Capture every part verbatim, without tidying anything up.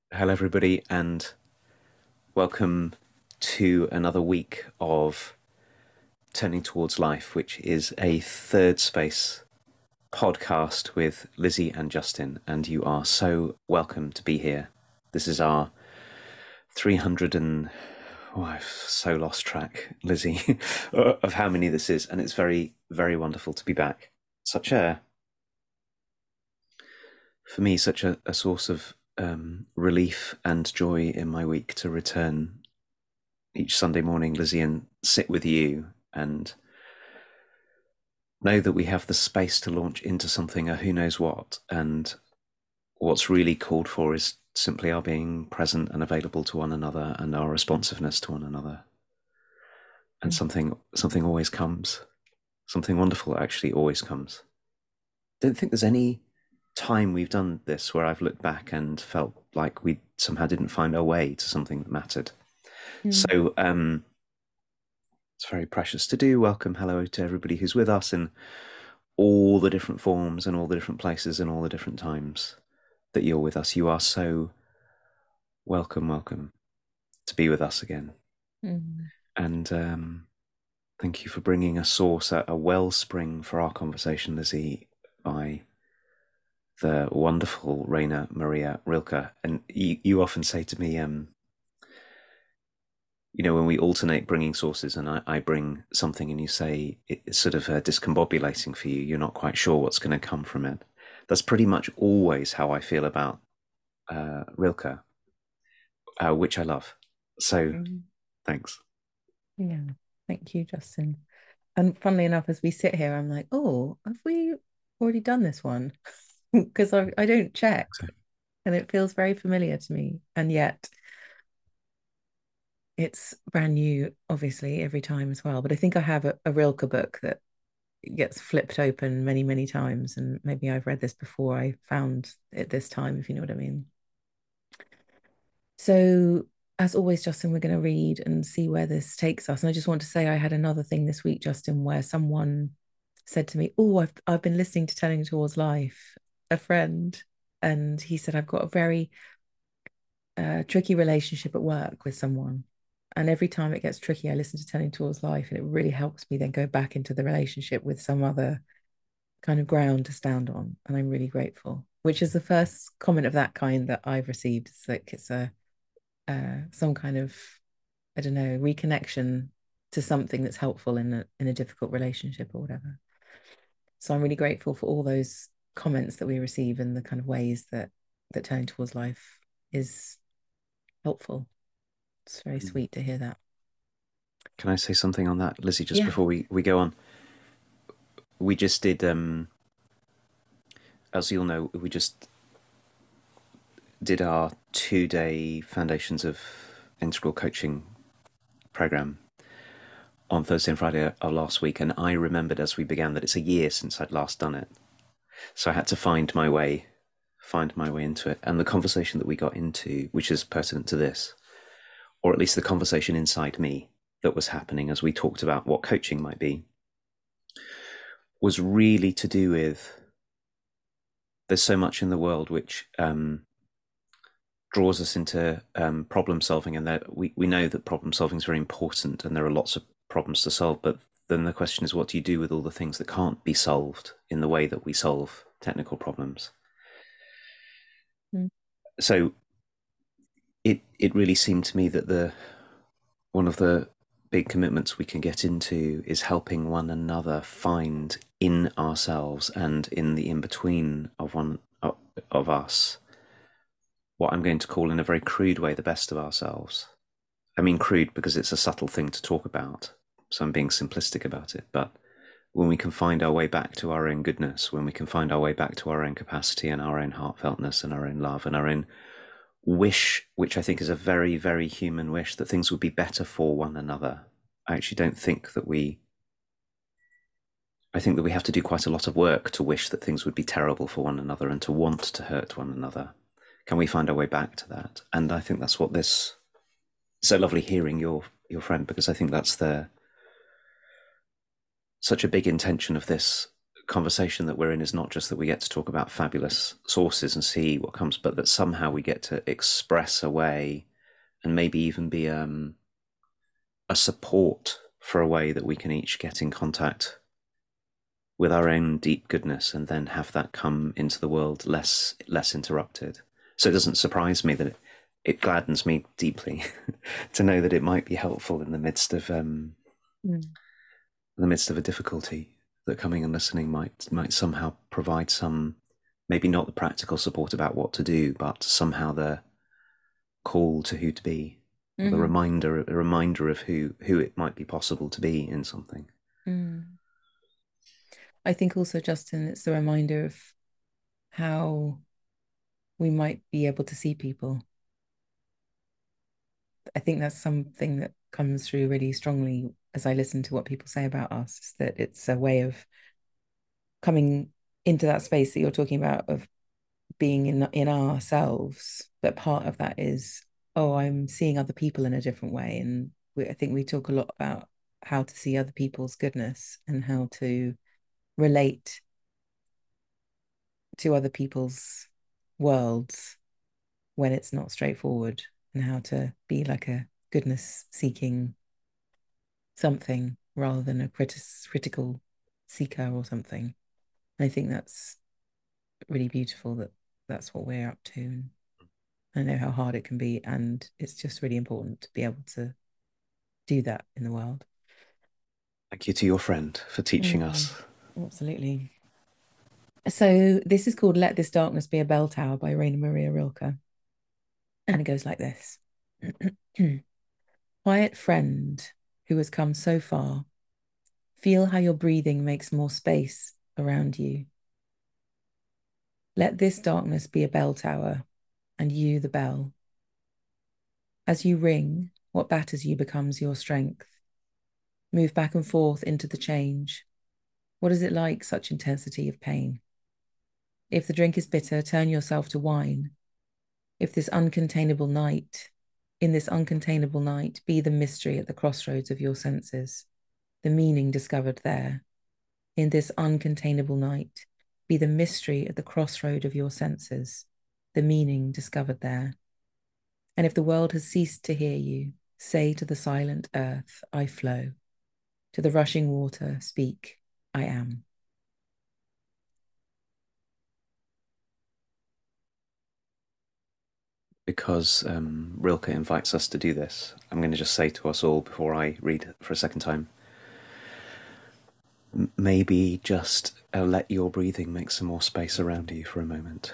Hello, everybody, and welcome to another week of Turning Towards Life, which is a third space podcast with Lizzie and Justin. And you are so welcome to be here. This is our three hundred and oh, I've so lost track, Lizzie, of how many this is, and it's very, very wonderful to be back. Such a, for me, such a, a source of um, relief and joy in my week to return each Sunday morning, Lizzie, and sit with you and know that we have the space to launch into something, a who knows what. And what's really called for is simply our being present and available to one another and our responsiveness to one another. And something something always comes. Something wonderful actually always comes. Don't think there's any time we've done this where I've looked back and felt like we somehow didn't find our way to something that mattered. Mm. So um, it's very precious to do. Welcome, hello to everybody who's with us in all the different forms and all the different places and all the different times that you're with us. You are so welcome, welcome to be with us again. Mm. And um, thank you for bringing a source, a, a wellspring for our conversation, Lizzie, by the wonderful Rainer Maria Rilke. And you, you often say to me, um, you know, when we alternate bringing sources and I, I bring something and you say it's sort of uh, discombobulating for you, you're not quite sure what's going to come from it. That's pretty much always how I feel about uh, Rilke, uh, which I love. So mm. Thanks. Yeah, thank you, Justin. And funnily enough, as we sit here, I'm like, oh, have we already done this one? Because I, I don't check. So. And it feels very familiar to me. And yet it's brand new, obviously, every time as well. But I think I have a, a Rilke book that gets flipped open many, many times. And maybe I've read this before I found it this time, if you know what I mean. So as always, Justin, we're going to read and see where this takes us. And I just want to say I had another thing this week, Justin, where someone said to me, oh, I've, I've been listening to Turning Towards Life, a friend. And he said, I've got a very uh, tricky relationship at work with someone. And every time it gets tricky, I listen to Turning Towards Life, and it really helps me then go back into the relationship with some other kind of ground to stand on. And I'm really grateful, which is the first comment of that kind that I've received. It's like it's a uh, some kind of, I don't know, reconnection to something that's helpful in a in a difficult relationship or whatever. So I'm really grateful for all those comments that we receive and the kind of ways that that Turning Towards Life is helpful. It's very mm. sweet to hear that. Can I say something on that, Lizzie, just yeah. before we, we go on? We just did, um, as you'll know, we just did our two-day Foundations of Integral Coaching program on Thursday and Friday of last week, and I remembered as we began that it's a year since I'd last done it. So I had to find my way, find my way into it. And the conversation that we got into, which is pertinent to this, or at least the conversation inside me that was happening as we talked about what coaching might be, was really to do with, there's so much in the world which um, draws us into um, problem solving, and that we, we know that problem solving is very important and there are lots of problems to solve, but then the question is, what do you do with all the things that can't be solved in the way that we solve technical problems? Mm. So it it really seemed to me that the one of the big commitments we can get into is helping one another find in ourselves and in the in-between of one of us what I'm going to call, in a very crude way, the best of ourselves. I mean crude because it's a subtle thing to talk about, so I'm being simplistic about it. But when we can find our way back to our own goodness, when we can find our way back to our own capacity and our own heartfeltness and our own love and our own wish, which I think is a very, very human wish, that things would be better for one another. I actually don't think that we, I think that we have to do quite a lot of work to wish that things would be terrible for one another and to want to hurt one another. Can we find our way back to that? And I think that's what this, so lovely hearing your your friend, because I think that's the such a big intention of this conversation that we're in is not just that we get to talk about fabulous sources and see what comes, but that somehow we get to express a way and maybe even be um, a support for a way that we can each get in contact with our own deep goodness and then have that come into the world less less interrupted. So it doesn't surprise me that it, it gladdens me deeply to know that it might be helpful in the midst of um, mm. in the midst of a difficulty, that coming and listening might might somehow provide some, maybe not the practical support about what to do, but somehow the call to who to be, mm-hmm. the reminder, a reminder of who who it might be possible to be in something. Mm. I think also, Justin, it's a reminder of how we might be able to see people. I think that's something that comes through really strongly as I listen to what people say about us, is that it's a way of coming into that space that you're talking about, of being in in ourselves. But part of that is, oh, I'm seeing other people in a different way. And we, I think we talk a lot about how to see other people's goodness and how to relate to other people's worlds when it's not straightforward, and how to be like a goodness seeking something rather than a critic critical seeker or something. And I think that's really beautiful that that's what we're up to. And I know how hard it can be, and it's just really important to be able to do that in the world. Thank you to your friend for teaching mm-hmm. us. Absolutely. So this is called Let This Darkness Be a Bell Tower by Rainer Maria Rilke. And it goes like this. Quiet friend who has come so far, feel how your breathing makes more space around you. Let this darkness be a bell tower, and you the bell. As you ring, what batters you becomes your strength. Move back and forth into the change. What is it like, such intensity of pain? If the drink is bitter, turn yourself to wine. If this uncontainable night, in this uncontainable night, be the mystery at the crossroads of your senses, the meaning discovered there. In this uncontainable night, be the mystery at the crossroad of your senses, the meaning discovered there. And if the world has ceased to hear you, say to the silent earth, I flow. To the rushing water, speak, I am. Because um, Rilke invites us to do this, I'm going to just say to us all before I read for a second time, m- maybe just uh, let your breathing make some more space around you for a moment.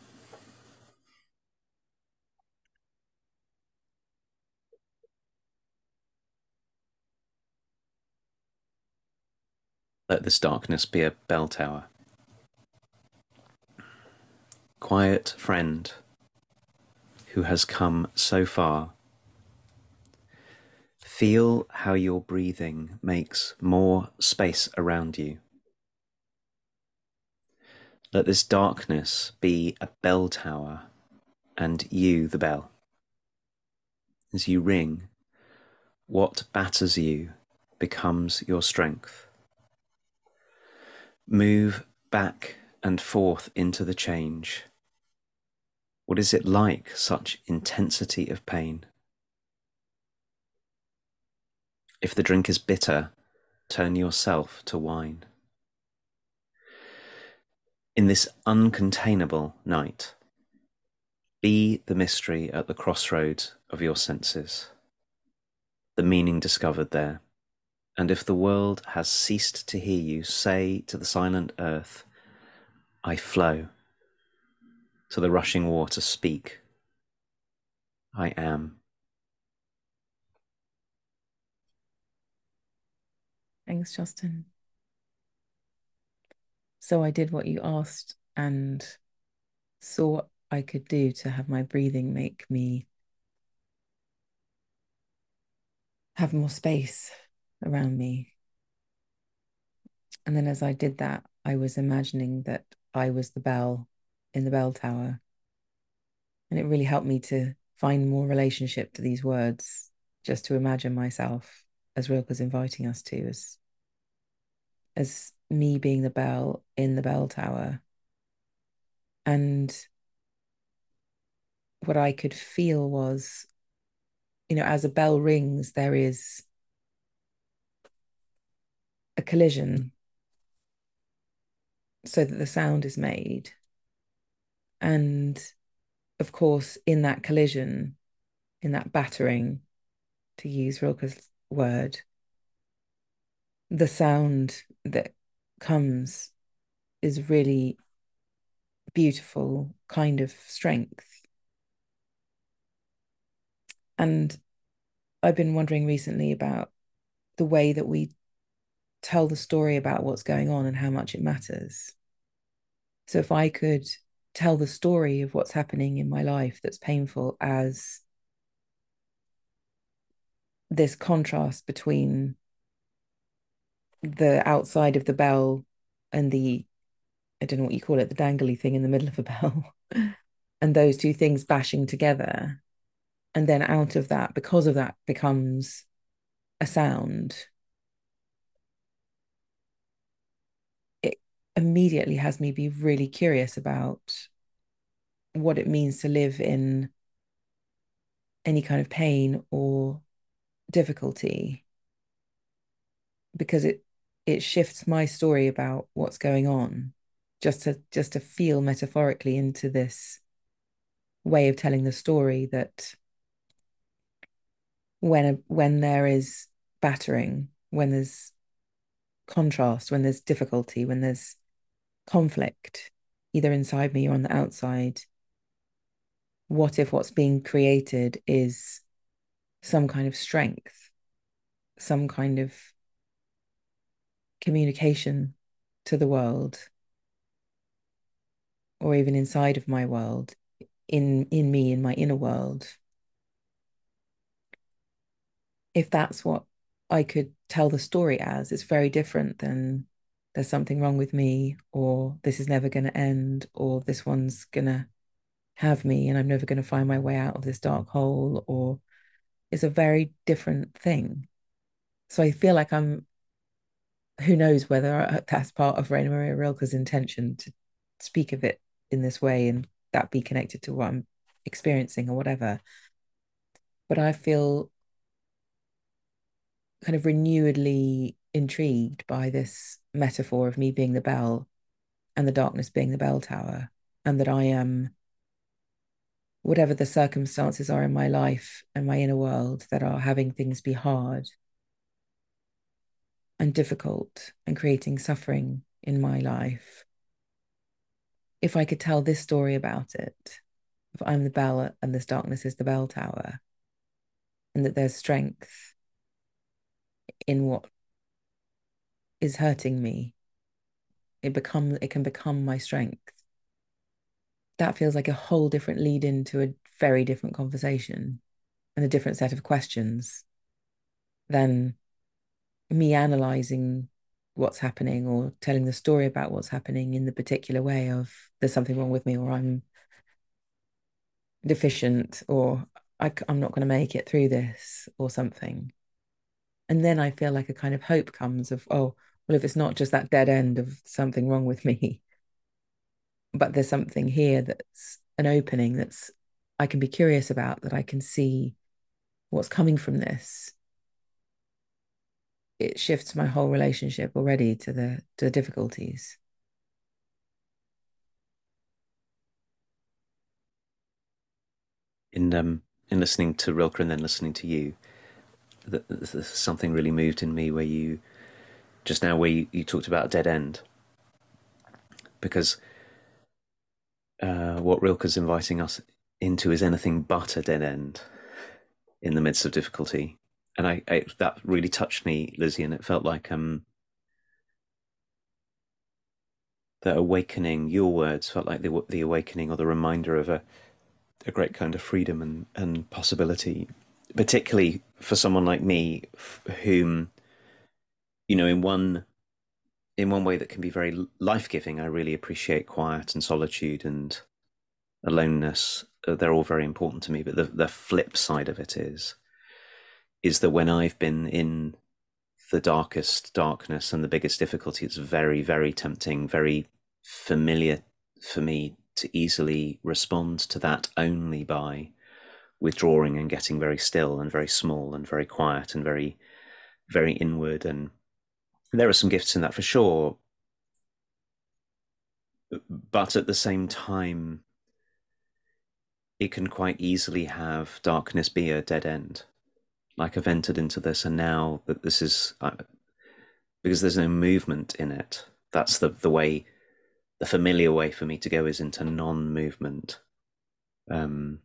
Let this darkness be a bell tower. Quiet friend who has come so far, feel how your breathing makes more space around you. Let this darkness be a bell tower, and you the bell. As you ring, what batters you becomes your strength. Move back and forth into the change. What is it like, such intensity of pain? If the drink is bitter, turn yourself to wine. In this uncontainable night, be the mystery at the crossroads of your senses, the meaning discovered there. And if the world has ceased to hear you, say to the silent earth, I flow. To the rushing water, speak, I am. Thanks, Justin. So I did what you asked and saw what I could do to have my breathing make me have more space around me. And then as I did that, I was imagining that I was the bell in the bell tower. And it really helped me to find more relationship to these words, just to imagine myself, as Rilke's inviting us to, as as me being the bell in the bell tower. And what I could feel was, you know, as a bell rings, there is a collision so that the sound is made. And of course, in that collision, in that battering, to use Rilke's word, the sound that comes is really beautiful kind of strength. And I've been wondering recently about the way that we tell the story about what's going on and how much it matters. So if I could tell the story of what's happening in my life that's painful as this contrast between the outside of the bell and the, I don't know what you call it, the dangly thing in the middle of a bell, and those two things bashing together. And then out of that, because of that, becomes a sound. It immediately has me be really curious about what it means to live in any kind of pain or difficulty, because it it shifts my story about what's going on, just to just to feel metaphorically into this way of telling the story that when a, when there is battering, when there's contrast, when there's difficulty, when there's conflict, either inside me or on the outside, what if what's being created is some kind of strength, some kind of communication to the world, or even inside of my world, in in me, in my inner world. If that's what I could tell the story as, it's very different than there's something wrong with me, or this is never going to end, or this one's going to have me and I'm never going to find my way out of this dark hole, or it's a very different thing. So I feel like I'm, who knows whether that's part of Rainer Maria Rilke's intention to speak of it in this way and that be connected to what I'm experiencing or whatever. But I feel kind of renewedly intrigued by this metaphor of me being the bell and the darkness being the bell tower, and that I am, whatever the circumstances are in my life and my inner world that are having things be hard and difficult and creating suffering in my life, if I could tell this story about it, if I'm the bell and this darkness is the bell tower, and that there's strength in what is hurting me, it become it can become my strength. That feels like a whole different lead into a very different conversation and a different set of questions than me analyzing what's happening or telling the story about what's happening in the particular way of there's something wrong with me, or I'm deficient, or I, I'm not going to make it through this or something. And then I feel like a kind of hope comes of, oh, well, if it's not just that dead end of something wrong with me, but there's something here that's an opening that's I can be curious about, that I can see what's coming from this. It shifts my whole relationship already to the to the difficulties. In um in listening to Rilke and then listening to you, that there's something really moved in me where you just now where you, you talked about a dead end, because uh, what Rilke's inviting us into is anything but a dead end in the midst of difficulty. And I, I that really touched me, Lizzie, and it felt like um the awakening, your words felt like the the awakening or the reminder of a, a great kind of freedom and, and possibility, particularly for someone like me, whom, you know, in one in one way that can be very life-giving. I really appreciate quiet and solitude and aloneness. They're all very important to me, but the, the flip side of it is is that when I've been in the darkest darkness and the biggest difficulty, it's very, very tempting, very familiar for me to easily respond to that only by withdrawing and getting very still and very small and very quiet and very, very inward. And there are some gifts in that for sure. But at the same time, it can quite easily have darkness be a dead end. Like I've entered into this, and now that this is uh, because there's no movement in it. That's the the way, the familiar way for me to go is into non-movement. Um,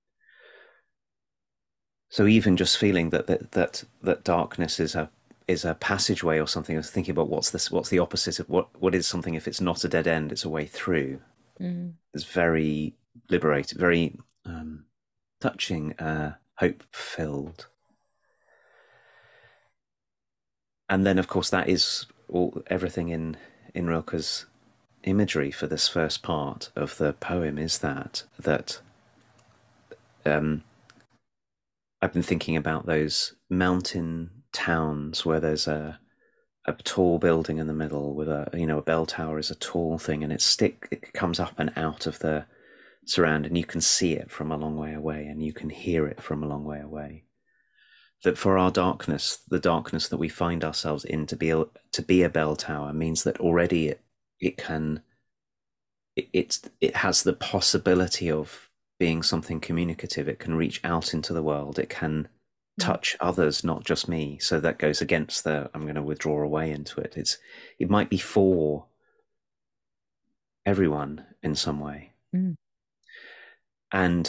so even just feeling that that that that darkness is a is a passageway or something. I was thinking about what's this? What's the opposite of what? What is something if it's not a dead end? It's a way through. Mm. It's very liberating, very um, touching, uh, hope-filled. And then, of course, that is all everything in in Rilke's imagery for this first part of the poem is that that um, I've been thinking about those mountain towns where there's a a tall building in the middle with a you know a bell tower is a tall thing, and it stick it comes up and out of the surround, and you can see it from a long way away, and you can hear it from a long way away. That for our darkness, the darkness that we find ourselves in, to be a, to be a bell tower means that already it it can it, it's it has the possibility of being something communicative. It can reach out into the world. It can touch others, not just me. So that goes against the I'm going to withdraw away into it. It's it might be for everyone in some way. Mm. And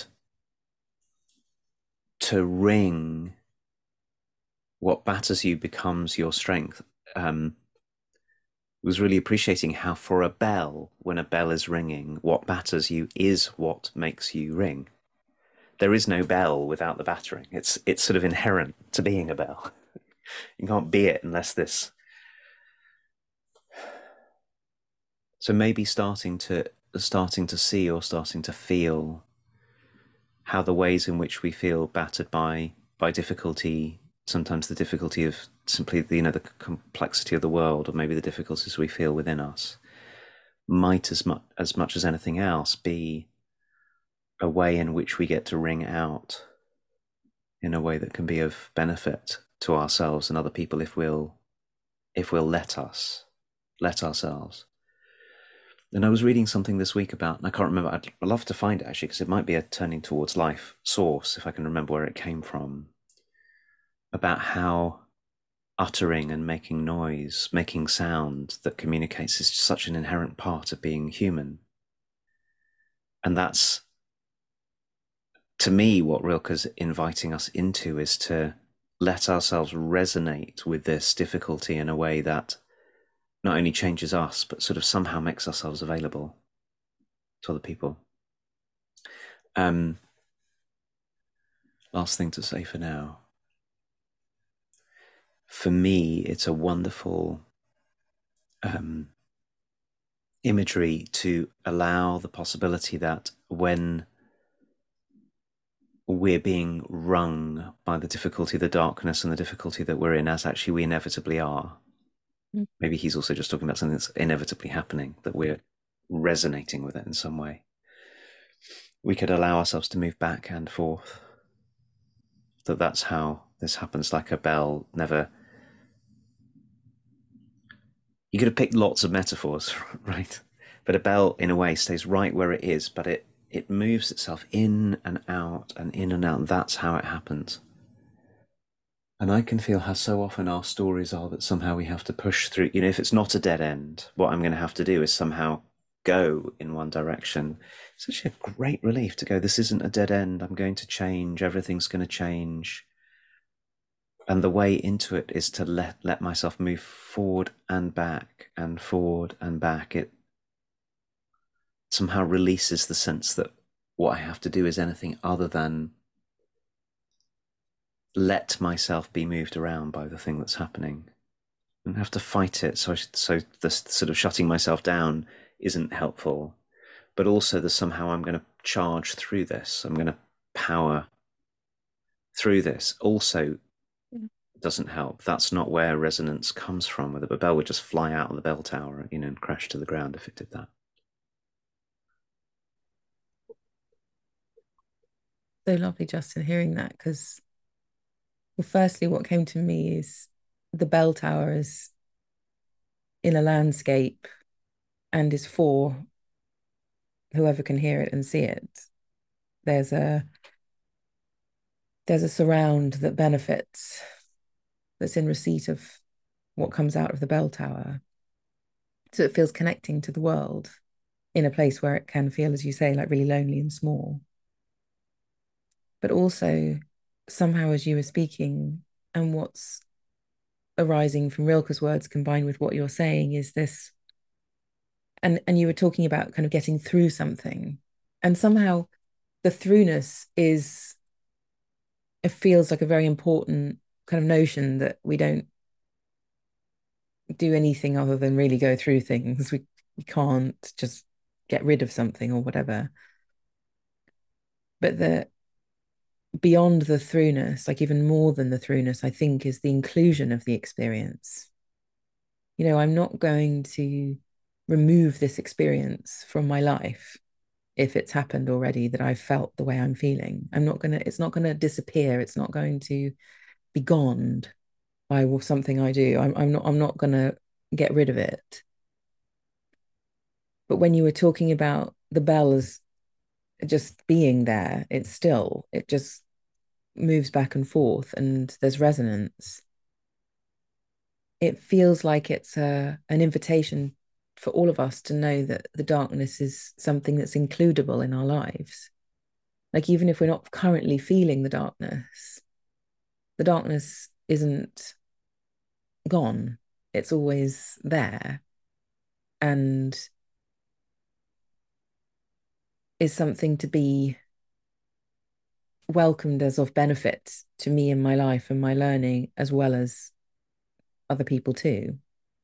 to ring what batters you becomes your strength. Um, was really appreciating how for a bell, when a bell is ringing, what batters you is what makes you ring. There is no bell without the battering. It's it's sort of inherent to being a bell. You can't be it unless this. So maybe starting to starting to see or starting to feel how the ways in which we feel battered by by difficulty, sometimes the difficulty of simply the, you know the complexity of the world, or maybe the difficulties we feel within us, might as much as much as anything else be a way in which we get to ring out in a way that can be of benefit to ourselves and other people if we'll if we'll let us let ourselves. And I was reading something this week about, and I can't remember, I'd love to find it actually, because it might be a Turning Towards Life source, if I can remember where it came from, about how uttering and making noise, making sound that communicates is such an inherent part of being human. And that's, to me, what Rilke's inviting us into, is to let ourselves resonate with this difficulty in a way that not only changes us, but sort of somehow makes ourselves available to other people. Um, last thing to say for now. For me, it's a wonderful um, imagery to allow the possibility that when we're being wrung by the difficulty, the darkness and the difficulty that we're in, as actually we inevitably are, maybe he's also just talking about something that's inevitably happening, that we're resonating with it in some way. We could allow ourselves to move back and forth. That that's how this happens, like a bell never... You could have picked lots of metaphors, right? But a bell, in a way, stays right where it is, but it, it moves itself in and out and in and out. And that's how it happens. And I can feel how so often our stories are that somehow we have to push through. You know, if it's not a dead end, what I'm going to have to do is somehow go in one direction. It's actually a great relief to go, this isn't a dead end. I'm going to change. Everything's going to change. And the way into it is to let, let myself move forward and back and forward and back. It somehow releases the sense that what I have to do is anything other than let myself be moved around by the thing that's happening, and have to fight it. So, I, so the sort of shutting myself down isn't helpful, but also that somehow I'm going to charge through this. I'm going to power through this. Also, doesn't help. That's not where resonance comes from. Where the bell would just fly out of the bell tower, you know, and crash to the ground if it did that. So lovely, Justin, hearing that, because, well, firstly, what came to me is the bell tower is in a landscape and is for whoever can hear it and see it. There's a there's a surround that benefits, that's in receipt of what comes out of the bell tower. So it feels connecting to the world in a place where it can feel, as you say, like really lonely and small. But also, somehow, as you were speaking, and what's arising from Rilke's words combined with what you're saying is this, and and you were talking about kind of getting through something, and somehow the throughness is, it feels like a very important kind of notion that we don't do anything other than really go through things. We, we can't just get rid of something or whatever. But the beyond the throughness, like even more than the throughness, I think is the inclusion of the experience. You know, I'm not going to remove this experience from my life if it's happened already, that I've felt the way I'm feeling. I'm not gonna, it's not gonna disappear. It's not going to be gone by something I do. I'm, I'm not, I'm not gonna get rid of it. But when you were talking about the bell as just being there, it's still, it just moves back and forth and there's resonance. It feels like it's a an invitation for all of us to know that the darkness is something that's includable in our lives. Like, even if we're not currently feeling the darkness, the darkness isn't gone. It's always there and is something to be welcomed as of benefit to me in my life and my learning, as well as other people too.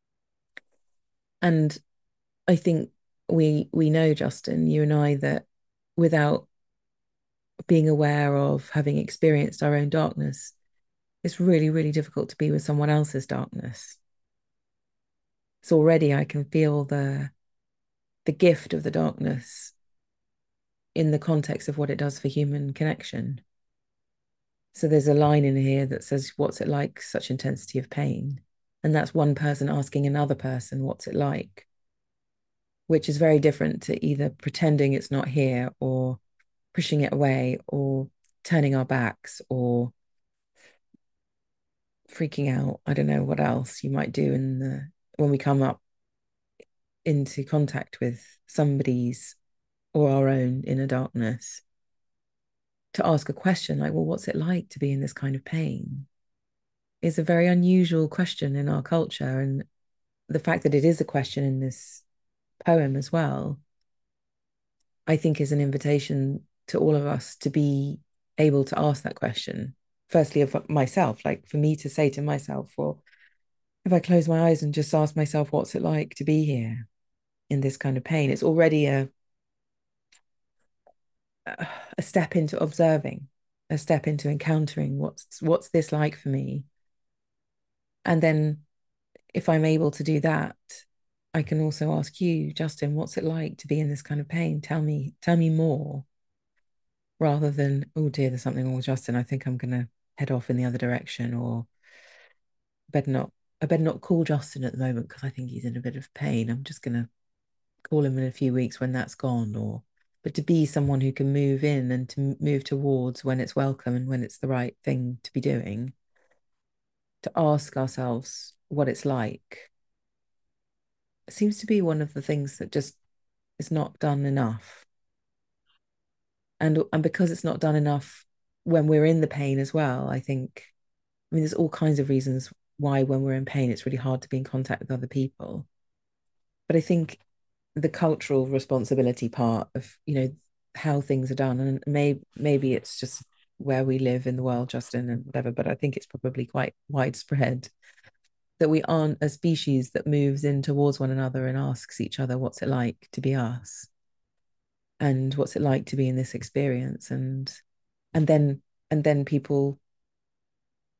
And I think we we know, Justin, you and I, that without being aware of having experienced our own darkness, it's really, really difficult to be with someone else's darkness. So already I can feel the the gift of the darkness in the context of what it does for human connection. So there's a line in here that says, "What's it like, such intensity of pain?" And that's one person asking another person, "What's it like?" Which is very different to either pretending it's not here or pushing it away or turning our backs or freaking out. I don't know what else you might do in the when we come up into contact with somebody's or our own inner darkness, to ask a question like, well, what's it like to be in this kind of pain? Is a very unusual question in our culture. And the fact that it is a question in this poem as well, I think is an invitation to all of us to be able to ask that question. Firstly, of myself, like for me to say to myself, well, if I close my eyes and just ask myself, what's it like to be here in this kind of pain? It's already a a step into observing, a step into encountering what's what's this like for me. And then if I'm able to do that, I can also ask you, Justin, what's it like to be in this kind of pain? Tell me, tell me more, rather than, oh dear, there's something wrong with Justin. I think I'm gonna head off in the other direction, or better not, I better not call Justin at the moment because I think he's in a bit of pain. I'm just gonna call him in a few weeks when that's gone, or but to be someone who can move in and to move towards when it's welcome and when it's the right thing to be doing, to ask ourselves what it's like, it seems to be one of the things that just is not done enough. And and because it's not done enough when we're in the pain as well, I think, I mean, there's all kinds of reasons why when we're in pain, it's really hard to be in contact with other people. But I think the cultural responsibility part of, you know, how things are done, and maybe maybe it's just where we live in the world, Justin, and whatever, but I think it's probably quite widespread that we aren't a species that moves in towards one another and asks each other, what's it like to be us? And what's it like to be in this experience? And and then and then people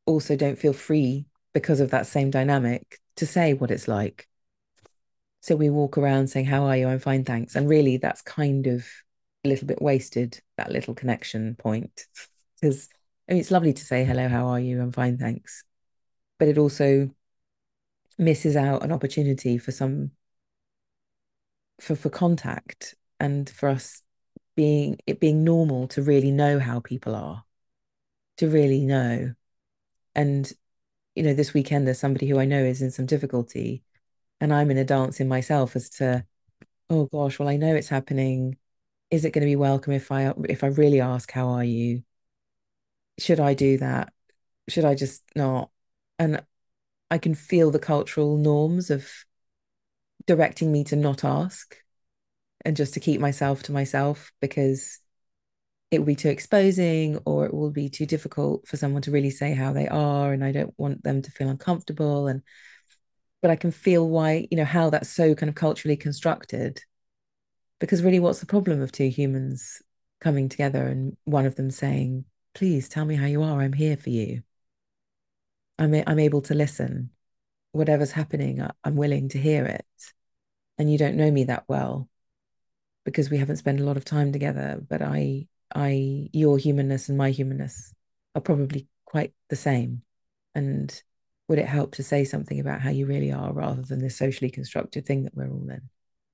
also don't feel free because of that same dynamic to say what it's like. So we walk around saying, "How are you? I'm fine, thanks." And really, that's kind of a little bit wasted, that little connection point. Because I mean, it's lovely to say, "Hello, how are you? I'm fine, thanks." But it also misses out an opportunity for some for for contact and for us being it being normal to really know how people are, to really know. And you know, this weekend there's somebody who I know is in some difficulty, and I'm in a dance in myself as to, oh gosh, well, I know it's happening. Is it going to be welcome if I if I really ask, how are you? Should I do that? Should I just not? And I can feel the cultural norms of directing me to not ask and just to keep myself to myself because it will be too exposing or it will be too difficult for someone to really say how they are, and I don't want them to feel uncomfortable. And but I can feel why, you know, how that's so kind of culturally constructed. Because really, what's the problem of two humans coming together and one of them saying, "Please tell me how you are. I'm here for you. I'm a- I'm able to listen. Whatever's happening, I- I'm willing to hear it. And you don't know me that well because we haven't spent a lot of time together, but I I your humanness and my humanness are probably quite the same. And would it help to say something about how you really are rather than this socially constructed thing that we're all in?"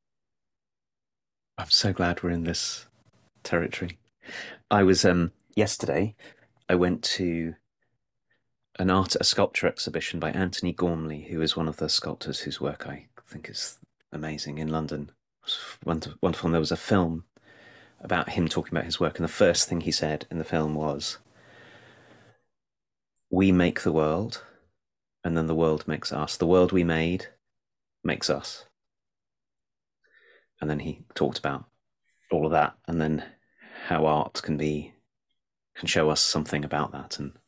I'm so glad we're in this territory. I was um yesterday. I went to an art, a sculpture exhibition by Anthony Gormley, who is one of the sculptors whose work I think is amazing in London. It was wonderful. And there was a film about him talking about his work, and the first thing he said in the film was, "We make the world, and then the world makes us. The world we made makes us." And then he talked about all of that, and then how art can be can show us something about that. And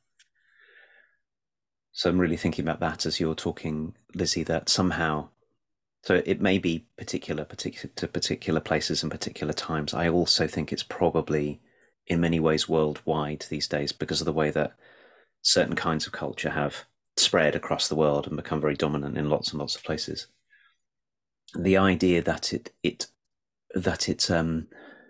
so I'm really thinking about that as you're talking, Lizzie, that somehow, so it may be particular, particular to particular places and particular times. I also think it's probably in many ways worldwide these days because of the way that certain kinds of culture have spread across the world and become very dominant in lots and lots of places. The idea that it it that it um,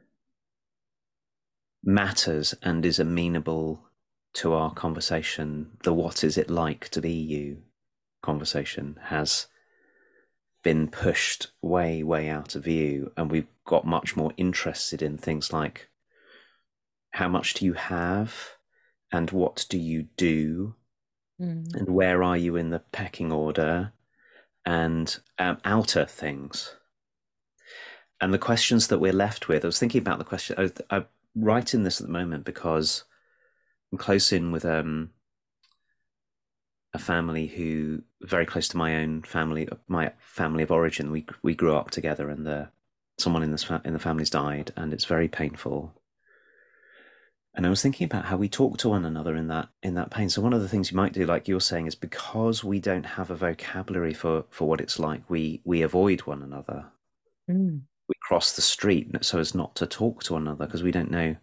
matters and is amenable to our conversation, the "what is it like to be you" conversation has been pushed way, way out of view, and we've got much more interested in things like how much do you have, and what do you do, Mm. and where are you in the pecking order, and um, outer things. And the questions that we're left with, I was thinking about the question, I, I'm writing this at the moment because I'm close in with um, a family who, very close to my own family, my family of origin. We we grew up together, and the someone in this fa- in the family's died, and it's very painful. And I was thinking about how we talk to one another in that in that pain. So one of the things you might do, like you're saying, is because we don't have a vocabulary for for what it's like, we we avoid one another. Mm. We cross the street so as not to talk to one another because we don't know.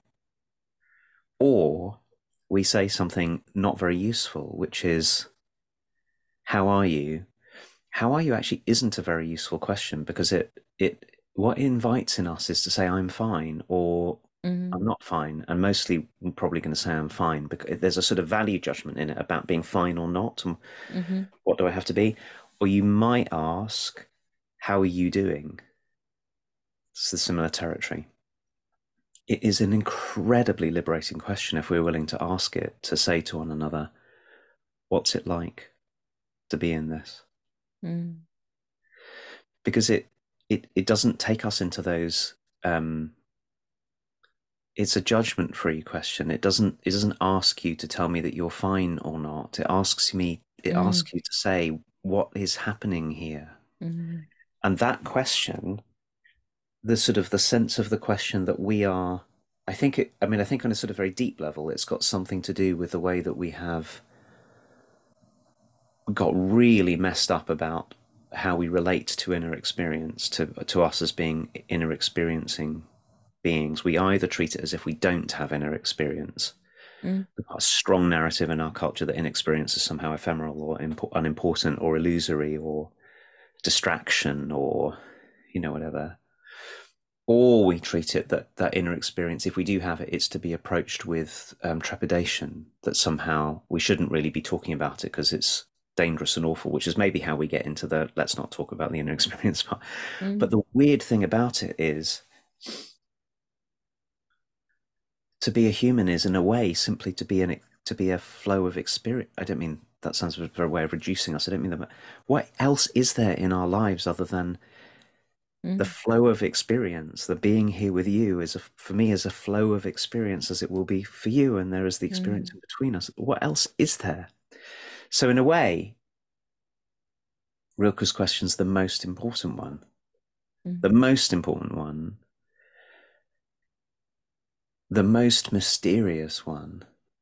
Or we say something not very useful, which is, "How are you?" How are you actually isn't a very useful question because it it what it invites in us is to say I'm fine or Mm. I'm not fine, and mostly we're probably going to say I'm fine because there's a sort of value judgment in it about being fine or not, and Mm-hmm. what do I have to be? Or you might ask, "How are you doing?" It's the similar territory. It is an incredibly liberating question if we're willing to ask it, to say to one another, "What's it like to be in this?" Mm. Because it it it doesn't take us into those. Um, it's a judgment-free question. It doesn't it doesn't ask you to tell me that you're fine or not. It asks me. It Mm. asks you to say what is happening here. Mm. And that question, the sort of the sense of the question that we are. I think it. I mean, I think on a sort of very deep level, it's got something to do with the way that we have got really messed up about how we relate to inner experience, to to us as being inner experiencing beings. We either treat it as if we don't have inner experience, mm, A strong narrative in our culture that inexperience is somehow ephemeral or impo- unimportant or illusory or distraction or, you know, whatever. Or we treat it that that inner experience, if we do have it, it's to be approached with um, trepidation, that somehow we shouldn't really be talking about it because it's dangerous and awful, which is maybe how we get into the let's not talk about the inner experience part. mm, But the weird thing about it is, to be a human is in a way simply to be an to be a flow of experience. I don't mean that sounds a way of reducing us. I don't mean that. What else is there in our lives other than the mm, flow of experience? The being here with you is a, for me is a flow of experience, as it will be for you, and there is the experience mm, in between us. What else is there? So in a way, Rilke's question's the most important one. mm, The most important one. The most mysterious one.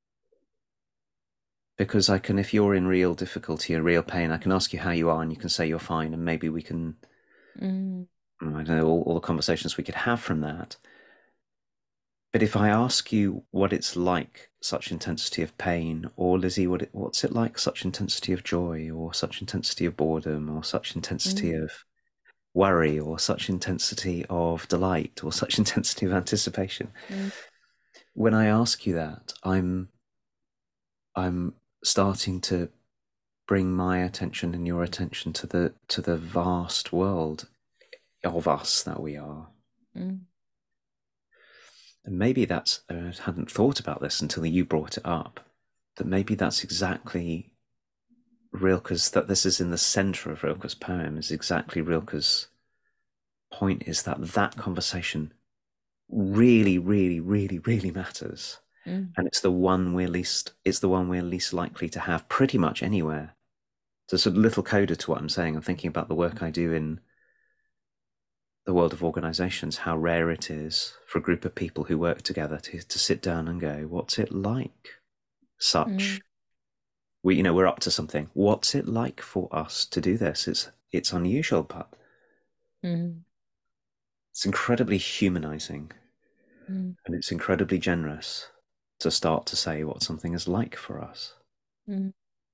Because I can, if you're in real difficulty and real pain, I can ask you how you are and you can say you're fine, and maybe we can, mm, I don't know, all, all the conversations we could have from that. But if I ask you what it's like, such intensity of pain, or Lizzie, what it, what's it like, such intensity of joy, or such intensity of boredom, or such intensity mm, of worry, or such intensity of delight, or such intensity of anticipation, mm, when I ask you that, I'm I'm starting to bring my attention and your attention to the to the vast world of us that we are. mm, And maybe that's, I hadn't thought about this until you brought it up, that maybe that's exactly Rilke's, that this is in the center of Rilke's poem, is exactly Rilke's point, is that that conversation really, really, really, really matters. mm, And it's the one we're least, it's the one we're least likely to have pretty much anywhere. So it's a little coda to what I'm saying. I'm thinking about the work I do in the world of organizations, how rare it is for a group of people who work together to, to sit down and go, what's it like? Such, mm, we, you know, we're up to something. What's it like for us to do this? It's, it's unusual, but mm, it's incredibly humanizing, mm, and it's incredibly generous to start to say what something is like for us. mm.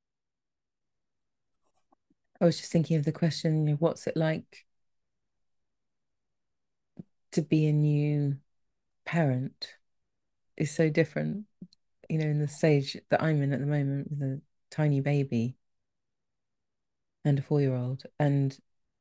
I was just thinking of the question, you know, what's it like to be a new parent is so different, you know, in the stage that I'm in at the moment with a tiny baby and a four-year-old. And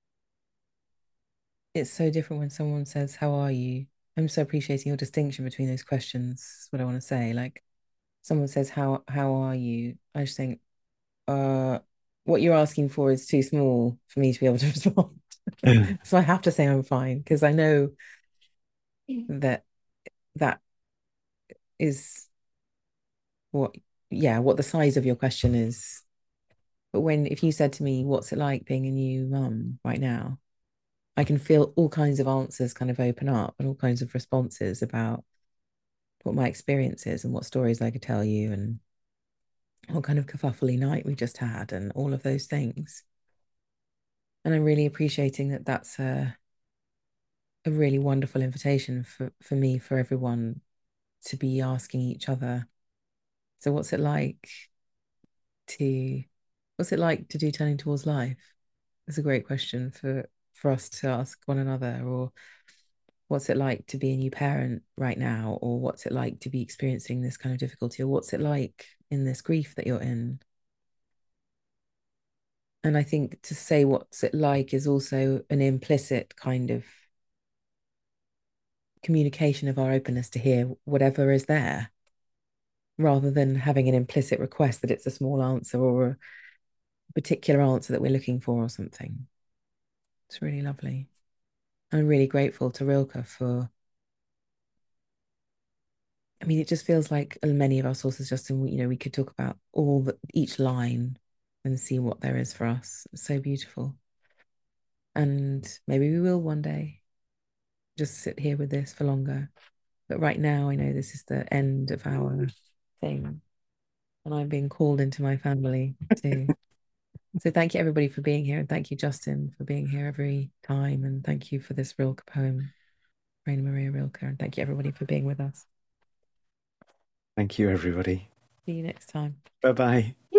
it's so different when someone says, "How are you?" I'm so appreciating your distinction between those questions, is what I want to say. Like someone says, How how are you? I just think, uh, what you're asking for is too small for me to be able to respond. So I have to say I'm fine because I know that that is what, yeah, what the size of your question is. But when, if you said to me, what's it like being a new mum right now? I can feel all kinds of answers kind of open up and all kinds of responses about what my experience is and what stories I could tell you and what kind of kerfuffle night we just had and all of those things. And I'm really appreciating that that's a, a really wonderful invitation for, for me, for everyone to be asking each other. So what's it like to, what's it like to do Turning Towards Life? It's a great question for, for us to ask one another. Or what's it like to be a new parent right now? Or what's it like to be experiencing this kind of difficulty? Or what's it like in this grief that you're in? And I think to say what's it like is also an implicit kind of communication of our openness to hear whatever is there, rather than having an implicit request that it's a small answer or a particular answer that we're looking for or something. It's really lovely. I'm really grateful to Rilke for, I mean, it just feels like many of our sources, Justin, you know, we could talk about all the, each line and see what there is for us. It's so beautiful. And maybe we will one day just sit here with this for longer. But right now, I know this is the end of our thing, and I'm being called into my family too. So thank you everybody for being here, and thank you Justin for being here every time, and thank you for this Rilke poem, Rainer Maria Rilke, and thank you everybody for being with us. Thank you, everybody. See you next time. Bye bye.